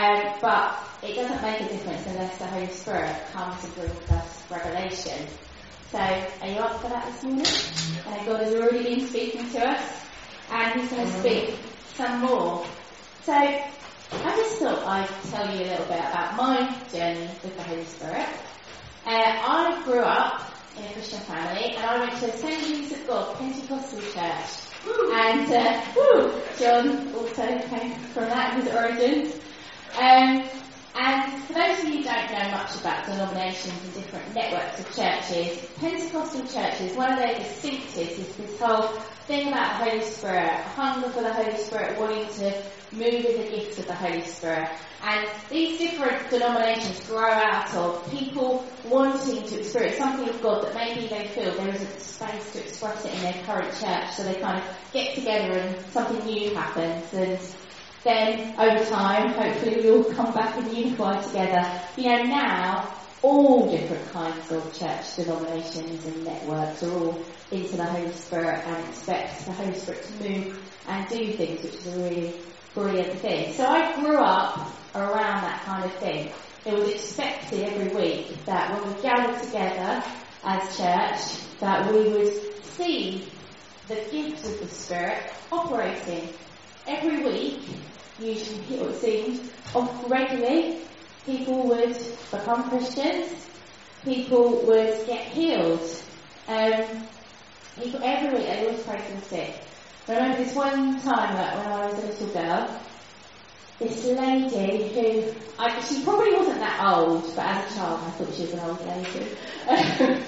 But it doesn't make a difference unless the Holy Spirit comes and brings us revelation. So, are you up for that this morning? God has already been speaking to us, and He's going to speak some more. So, I just thought I'd tell you a little bit about my journey with the Holy Spirit. I grew up in a Christian family, and I went to Assemblies of God Pentecostal Church. And John also came from that, his origins. And for those of you who don't know much about denominations and different networks of churches, Pentecostal churches, one of their distinctives is this whole thing about the Holy Spirit, hunger for the Holy Spirit, wanting to move in the gifts of the Holy Spirit. And these different denominations grow out of people wanting to experience something of God that maybe they feel there isn't space to express it in their current church, so they kind of get together and something new happens. And then, over time, hopefully we all come back and unify together. Now, all different kinds of church denominations and networks are all into the Holy Spirit and expect the Holy Spirit to move and do things, which is a really brilliant thing. So I grew up around that kind of thing. It was expected every week that when we gathered together as church, that we would see the gifts of the Spirit operating. Every week, usually it seemed, regularly, people would become Christians, people would get healed. People every week, they always pray for the sick. I remember this one time when I was a little girl, this lady who, she probably wasn't that old, but as a child I thought she was an old lady.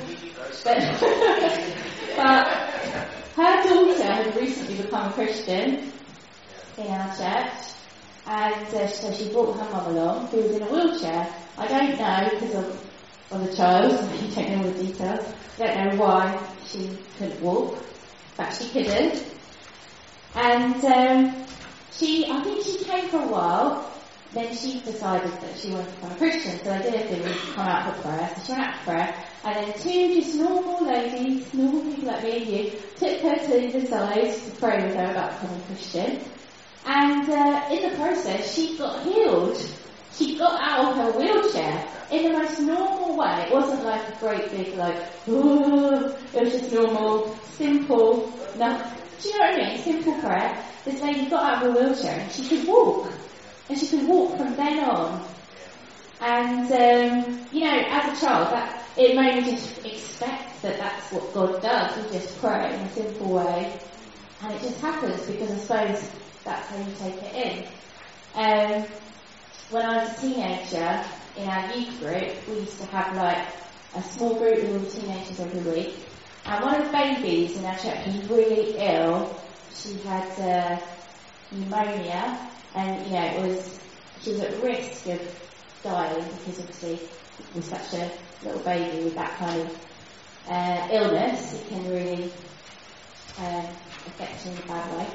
but her daughter had recently become a Christian in our church, and so she brought her mum along, who was in a wheelchair. I don't know, because of the child, you don't know all the details, I don't know why she couldn't walk, but she couldn't. And I think she came for a while, then she decided that she wanted to become a Christian, so I did everything was come out for prayer, so she went out for prayer, and then two just normal ladies, normal people like me and you, took her to the side to pray with her about becoming a Christian. And in the process, she got healed. She got out of her wheelchair in the most normal way. It wasn't like a great big, it was just normal, simple, do you know what I mean? Simple prayer. This lady got out of her wheelchair and she could walk. And she could walk from then on. And, as a child, it made me just expect that that's what God does. We just pray in a simple way. And it just happens because I suppose that's how you take it in. When I was a teenager, in our youth group, we used to have a small group with all the teenagers every week. And one of the babies in our church was really ill. She had pneumonia, and she was at risk of dying because obviously with such a little baby with that kind of illness, it can really affect you in a bad way.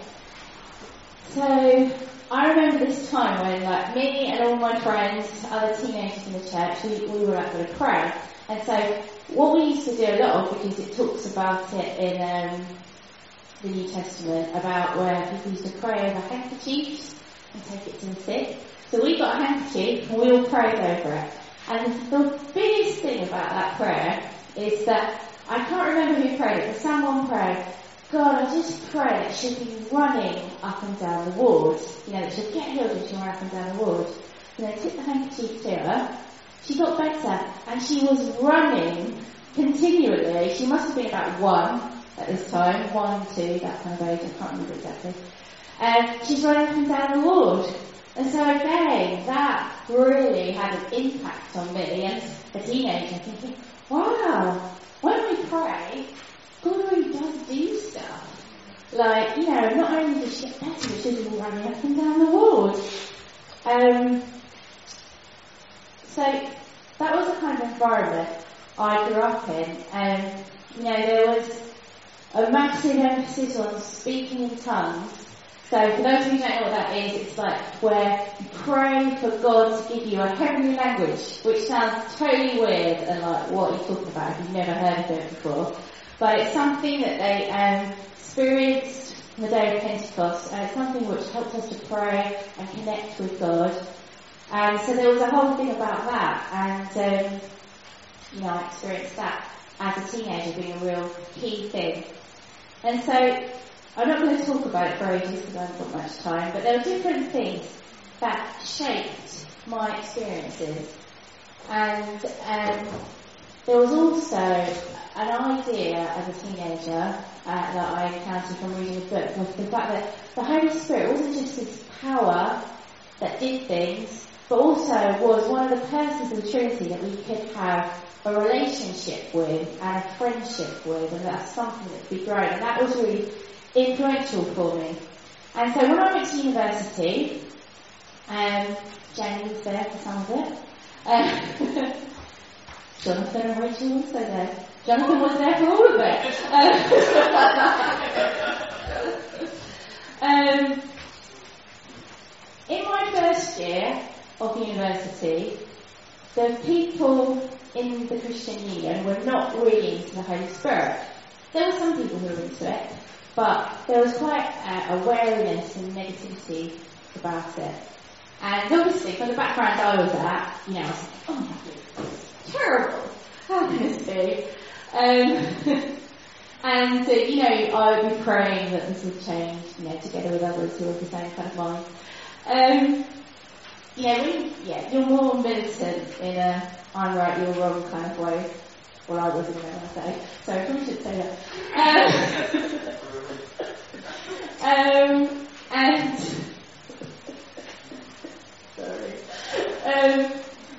So I remember this time when me and all my friends, other teenagers in the church, we were going to pray. And so what we used to do a lot of, because it talks about it in the New Testament, about where people used to pray over handkerchiefs and take it to the sick. So we got a handkerchief and we all prayed over it. And the biggest thing about that prayer is that, I can't remember who prayed it, but someone prayed, God, I just pray that she'll be running up and down the ward. That she'll get healed if she ran up and down the ward. And they took the handkerchief to her. She got better, and she was running continually. She must have been about 1 at this time, 1, 2, that kind of age, I can't remember exactly. She's running up and down the ward. And so again, that really had an impact on me as a teenager, thinking, wow, when we pray, God really does do stuff. Not only does she get better, but she's running up and down the ward. So that was the kind of environment I grew up in. There was a massive emphasis on speaking in tongues. So for those of you who don't know what that is, it's where you pray for God to give you a heavenly language, which sounds totally weird and what are you talking about if you've never heard of it before. But it's something that they experienced on the day of Pentecost, and it's something which helped us to pray and connect with God. And so there was a whole thing about that, and I experienced that as a teenager being a real key thing. And so I'm not going to talk about it for ages because I haven't got much time, but there were different things that shaped my experiences. And there was also an idea as a teenager that I encountered from reading a book, was the fact that the Holy Spirit wasn't just this power that did things, but also was one of the persons of the Trinity that we could have a relationship with and a friendship with, and that's something that could be grown. And that was really influential for me. And so when I went to university, Jenny was there for some of it. Jonathan and Rachel were also there. Jonathan was there for all of it. In my first year of university, the people in the Christian Union were not really into the Holy Spirit. There were some people who were into it, but there was quite a wariness and negativity about it. And obviously, from the background I was at, I was like, oh my goodness, terrible. How can this be? And I would be praying that this would change, together with others who are the same kind of mind. You're more militant in a I'm right, you're wrong kind of way. Well, I wasn't going to say, so I probably should say that. And sorry.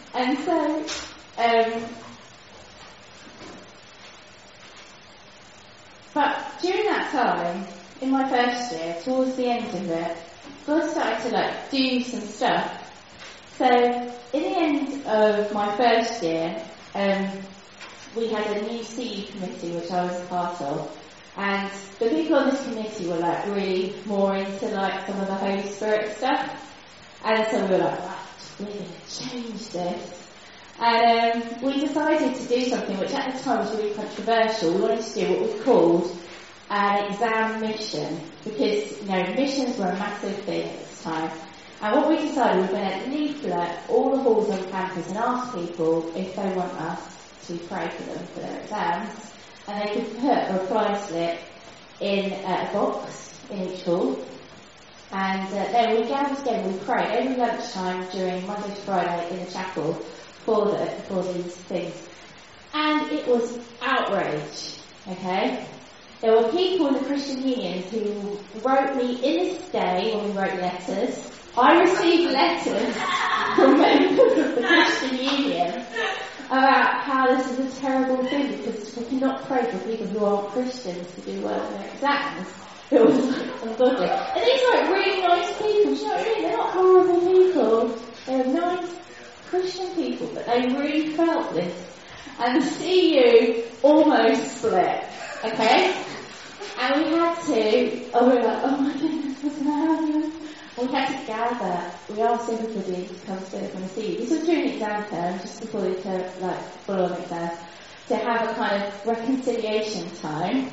But during that time, in my first year, towards the end of it, God started to do some stuff. So, in the end of my first year, we had a new CE committee which I was a part of, and the people on this committee were really more into some of the Holy Spirit stuff, and so we were right, we're going to change this. And we decided to do something which at the time was really controversial. We wanted to do what was called an exam mission, because missions were a massive thing at this time. And what we decided, we were going to leaflet all the halls on campus and ask people if they want us to pray for them for their exams, and they could put a reply slip in a box in each hall. And then we gathered together, we prayed every lunchtime during Monday to Friday in the chapel for these things. And it was outrage, okay? There were people in the Christian Union who wrote me in this day when we wrote letters. I received letters from members of the Christian Union about how this is a terrible thing because we cannot pray for people who aren't Christians to do well in their exams. It was ungodly. And these are really nice people, do you know what I mean? They're not horrible people. They're nice Christian people, but they really felt this. And the CU almost split, okay? And we had to, we were like, oh my goodness, what's going to happen? We had to gather, we asked everybody to come together from the CU. This was during the exam term, just before they turned full-on exams, to have a kind of reconciliation time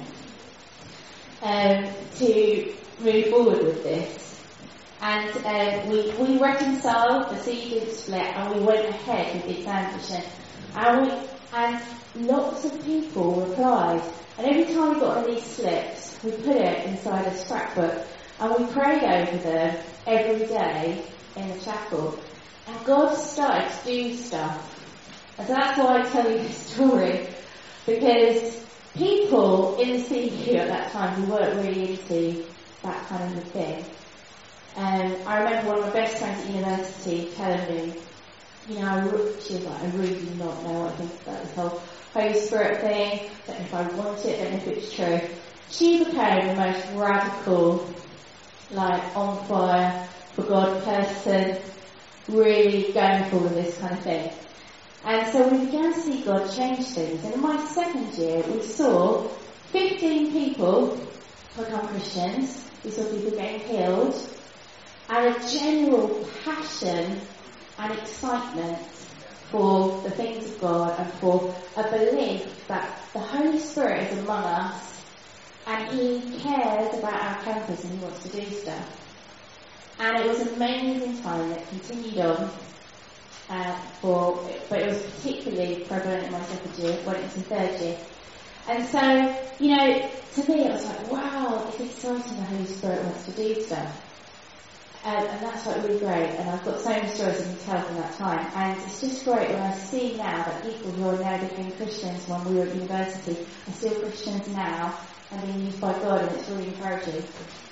to move forward with this. And we reconciled, the CU didn't split, and we went ahead with the exam mission. And lots of people replied. And every time we got one of these slips, we put it inside a scrapbook, and we prayed over them every day in the chapel. And God started to do stuff. And so that's why I tell you this story. Because people in the CU at that time who weren't really into that kind of a thing. I remember one of my best friends at university telling me, she was like, I really do not know what I think about this whole Holy Spirit thing, don't know if I want it, don't know if it's true. She became the most radical, on fire for God person, really going for all of this kind of thing. And so we began to see God change things. And in my second year, we saw 15 people become Christians. We saw people getting healed. And a general passion and excitement for the things of God and for a belief that the Holy Spirit is among us and He cares about our campus and He wants to do stuff. And it was an amazing time that continued on but it was particularly prevalent in my second year, went into third year. And so, you know, to me it was like, wow, it's exciting the Holy Spirit wants to do stuff. And that's like really great, and I've got so many stories I can tell from that time. And it's just great when I see now that people who are now becoming Christians when we were at university are still Christians now and being used by God, and it's really encouraging.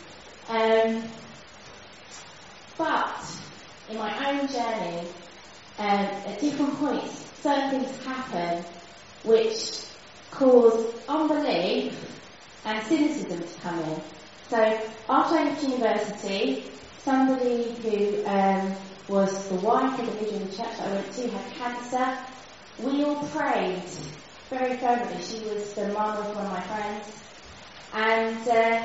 But in my own journey, at different points, certain things happen which cause unbelief and cynicism to come in. So after I left university, somebody who was the wife of the leader of the church that I went to had cancer. We all prayed very fervently. She was the mum of one of my friends. And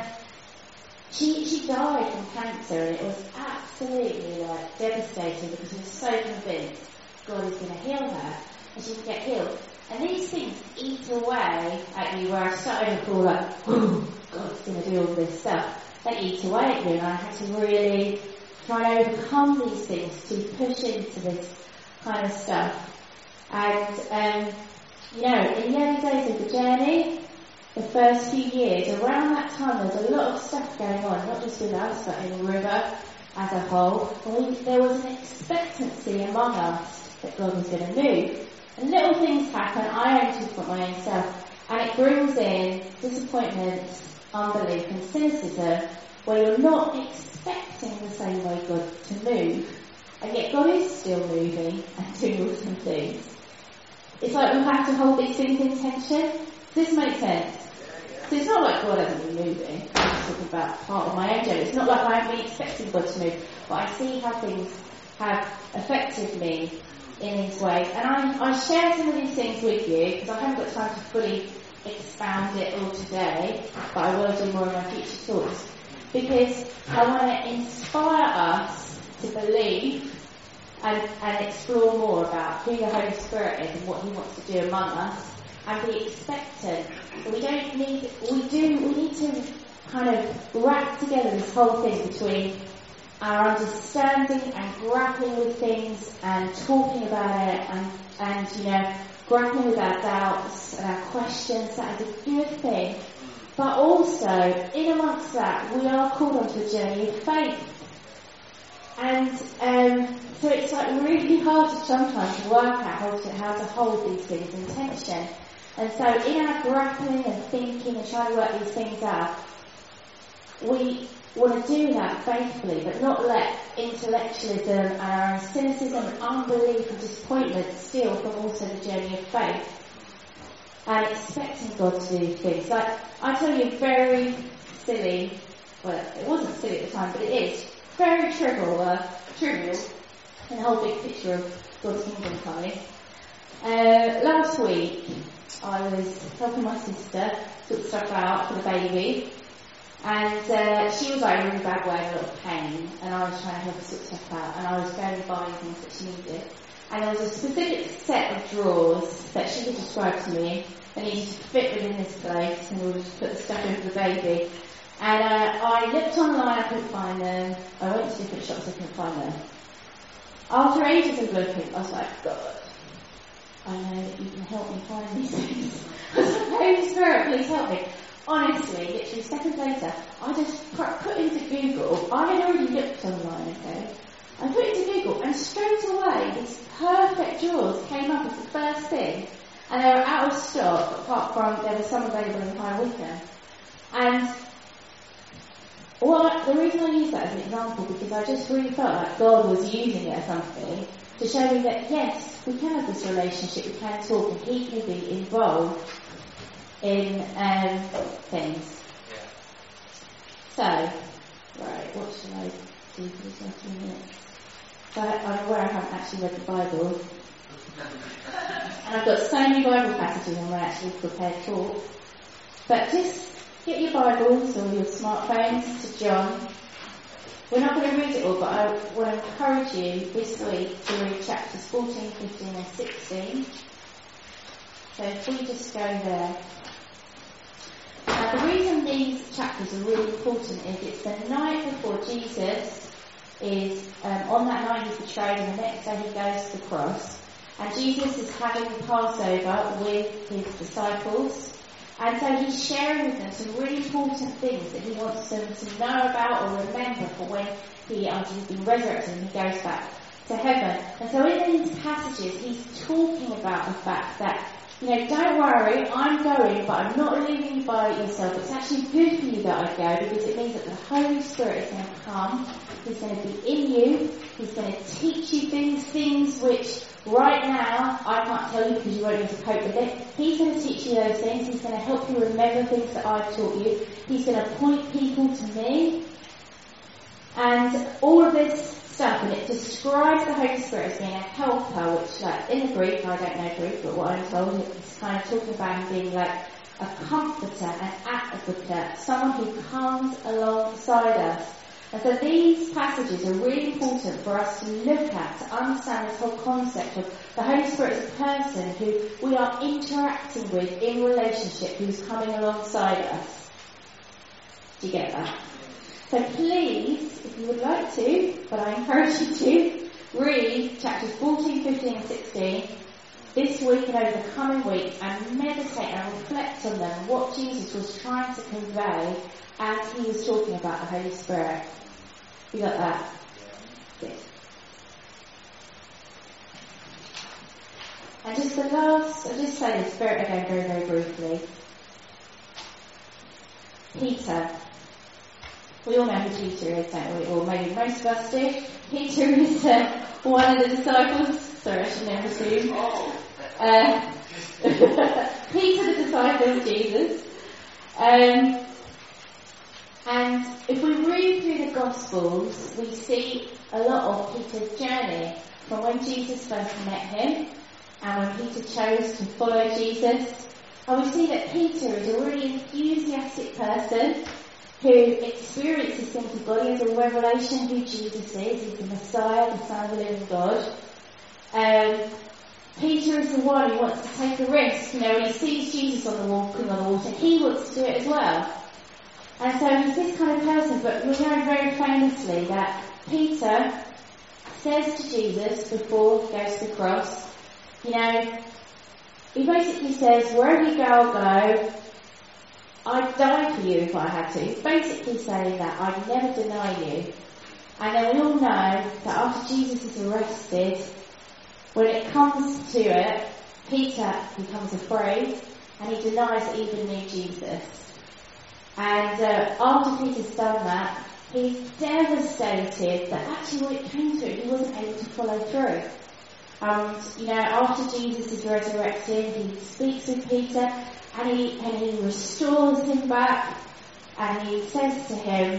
she died from cancer, and it was absolutely like devastating because she was so convinced God is going to heal her and she would get healed. And these things eat away at you where I started to feel like, oh, God's going to do all this stuff. They eat away at you, and I had to really try and overcome these things to push into this kind of stuff. And, you know, in the early days of the journey, the first few years, around that time, there was a lot of stuff going on, not just with us, but in the river as a whole. And there was an expectancy among us that God was going to move. And little things happen, I only talk about my own self, and it brings in disappointments, unbelief and cynicism, where you're not expecting the same way God to move, and yet God is still moving and doing awesome things. It's like we have to hold these things in tension. Does this make sense? So it's not like God hasn't been moving. I'm just talking about part of my own journey. It's not like I haven't been expecting God to move, but I see how things have affected me in these ways. And I share some of these things with you because I haven't got time to fully expound it all today, but I will do more in my future talks, because I want to inspire us to believe and explore more about who the Holy Spirit is and what He wants to do among us, and be expectant. So we need to kind of wrap together this whole thing between our understanding and grappling with things and talking about it and you know, grappling with our doubts and our questions. That is a good thing. But also, in amongst that, we are called onto a journey of faith. And so it's like really hard to sometimes work out how to hold these things in tension. And so in our grappling and thinking and trying to work these things out, we want to do that faithfully, but not let intellectualism and our own cynicism and unbelief and disappointment steal from also the journey of faith and expecting God to do things. Like, I tell you a very silly, well, it wasn't silly at the time, but it is very trivial in the whole big picture of God's kingdom coming. Last week, I was helping my sister sort stuff out for the baby. And she was like in a really bad way, in a lot of pain, and I was trying to help her sort stuff out, and I was going and buying things that she needed. And there was a specific set of drawers that she had described to me that needed to fit within this place in order to put the stuff in for the baby. And I looked online, I couldn't find them. I went to different shops, I couldn't find them. After ages of looking, I was like, God, I know that you can help me find these things. I was like, Holy Spirit, please help me. Honestly, literally seconds later, I just put into Google. I had already looked online, okay? I put into Google, and straight away, these perfect drawers came up as the first thing. And they were out of stock, apart from there was some available in High Wycombe. And the reason I use that as an example, because I just really felt like God was using it as something to show me that, yes, we can have this relationship, we can talk, and He can be involved in things. So, right, what should I do for this afternoon? So I'm aware I haven't actually read the Bible. And I've got so many Bible passages on my actually prepared talk. But just get your Bibles or your smartphones to John. We're not going to read it all, but I want to encourage you this week to read chapters 14, 15 and 16. So if we just go there. Now the reason these chapters are really important is it's the night before Jesus is on that night he's betrayed, and the next day he goes to the cross. And Jesus is having the Passover with his disciples. And so he's sharing with them some really important things that he wants them to know about or remember for when after he's been resurrected and he goes back to heaven. And so in these passages, he's talking about the fact that, don't worry, I'm going, but I'm not leaving you by yourself. It's actually good for you that I go, because it means that the Holy Spirit is going to come. He's going to be in you. He's going to teach you things which right now I can't tell you because you won't be able to cope with it. He's going to teach you those things. He's going to help you remember things that I've taught you. He's going to point people to me. And all of this stuff, and it describes the Holy Spirit as being a helper, which, in the Greek, I don't know Greek, but what I'm told, it's kind of talking about him being like a comforter, an advocate, someone who comes alongside us. And so these passages are really important for us to look at, to understand this whole concept of the Holy Spirit as a person who we are interacting with in relationship, who's coming alongside us. Do you get that? So please, if you would like to, but I encourage you to, read chapters 14, 15 and 16 this week and over the coming weeks, and meditate and reflect on them, what Jesus was trying to convey as he was talking about the Holy Spirit. You got that? Good. And just I'll just say the Spirit again very, very briefly. Peter. We all know who Peter is, don't we? Or maybe most of us do. Peter is one of the disciples. Sorry, I should never assume. Peter, the disciple of Jesus. And if we read through the Gospels, we see a lot of Peter's journey from when Jesus first met him and when Peter chose to follow Jesus. And we see that Peter is a really enthusiastic person who experiences things of God. He has a revelation who Jesus is. He's the Messiah, the Son of the living God. Peter is the one who wants to take a risk. When he sees Jesus walking on the water, he wants to do it as well. And so he's this kind of person, but we know very famously that Peter says to Jesus before he goes to the cross, he basically says, wherever you go, I'll go. I'd die for you if I had to. He's basically saying that I'd never deny you. And then we all know that after Jesus is arrested, when it comes to it, Peter becomes afraid and he denies that he even knew Jesus. And after Peter's done that, he's devastated that actually when it came to it, he wasn't able to follow through. And, after Jesus is resurrected, he speaks with Peter and he restores him back, and he says to him,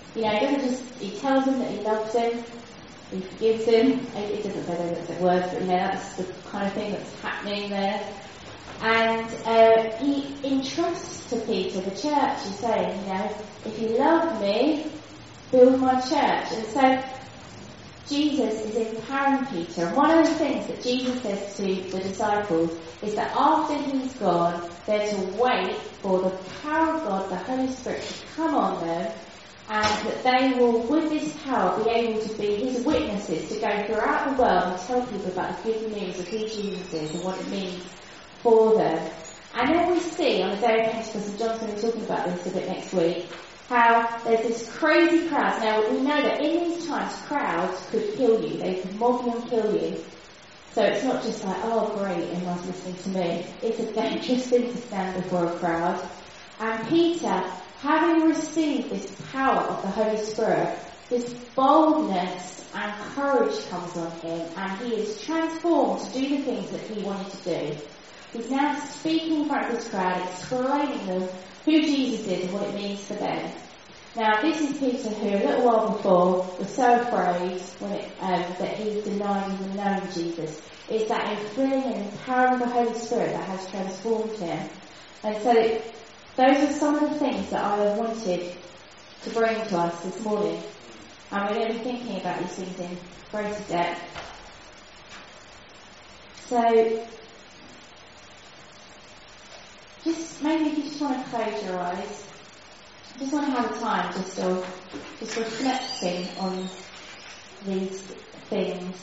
he tells him that he loves him, he forgives him. It doesn't say those words, but that's the kind of thing that's happening there. And he entrusts to Peter the church. He's saying, if you love me, build my church. And so Jesus is empowering Peter. And one of the things that Jesus says to the disciples is that after he's gone, they're to wait for the power of God, the Holy Spirit, to come on them, and that they will, with this power, be able to be his witnesses, to go throughout the world and tell people about the good news of who Jesus is and what it means for them. And then we see on the day of Pentecost, and John's going to be talking about this a bit next week, how there's this crazy crowd. Now, we know that in these times, crowds could kill you. They could mob you and kill you. So it's not just like, oh great, everyone's listening to me. It's a dangerous thing to stand before a crowd. And Peter, having received this power of the Holy Spirit, this boldness and courage comes on him, and he is transformed to do the things that he wanted to do. He's now speaking in front of this crowd, explaining them who Jesus is and what it means for them. Now, this is Peter who, a little while before, was so afraid that he denied even knowing Jesus. It's that infilling and empowering of the Holy Spirit that has transformed him. And so, those are some of the things that I wanted to bring to us this morning. And we're going to be thinking about these things in greater depth. So, maybe if you just want to close your eyes, I just want to have a time just reflecting on these things.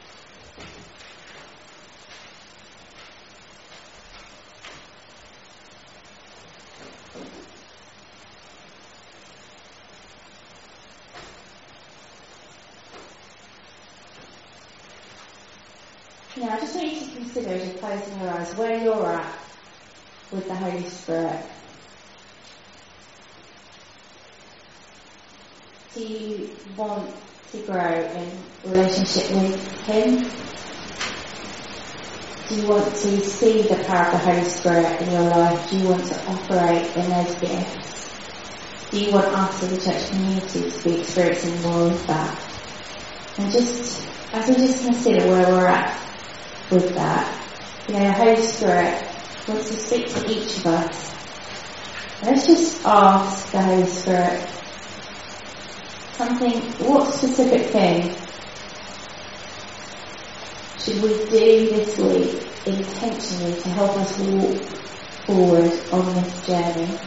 Now, I just want you to consider, as you're closing your eyes, where you're at with the Holy Spirit. Do you want to grow in relationship with Him? Do you want to see the power of the Holy Spirit in your life? Do you want to operate in those gifts? Do you want us as a church community to be experiencing more of that? And just, as we just consider where we're at with that, the Holy Spirit wants to speak to each of us. Let's just ask the Holy Spirit something, what specific thing should we do this week intentionally to help us walk forward on this journey?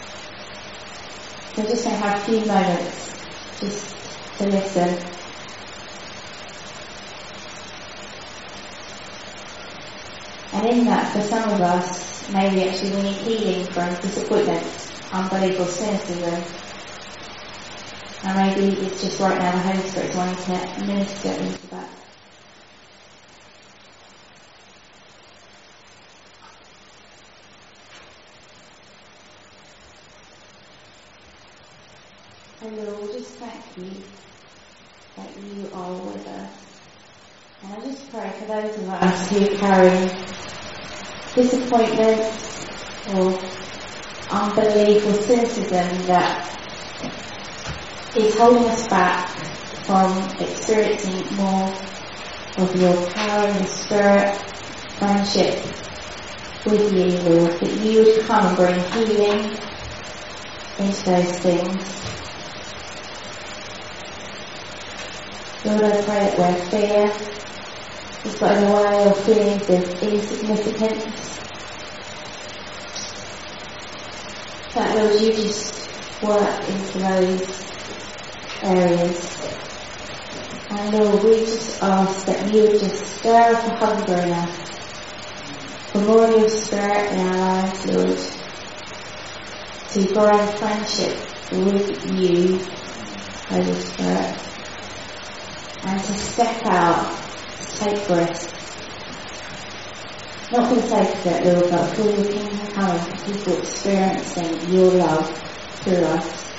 We're just going to have a few moments just to listen. And in that, for some of us, maybe actually we need healing from disappointment, unbelief or cynicism. And maybe it's just right now the Holy Spirit's wanting to minister into that. And Lord, we'll just thank you that you are with us. And I just pray for those of us who carry disappointment or unbelief or cynicism that is holding us back from experiencing more of your power and your Spirit, friendship with you, Lord, that you would come and bring healing into those things. Lord, I pray that where fear has got in the way of feelings of insignificance, that Lord, you just work into those areas. And Lord, we just ask that you would just stir up a hunger in us for more of your Spirit in our lives, Lord, to grow in friendship with you, Holy Spirit, and to step out, to take risks. Not for the sake of it, Lord, but for your kingdom coming, for people experiencing your love through us.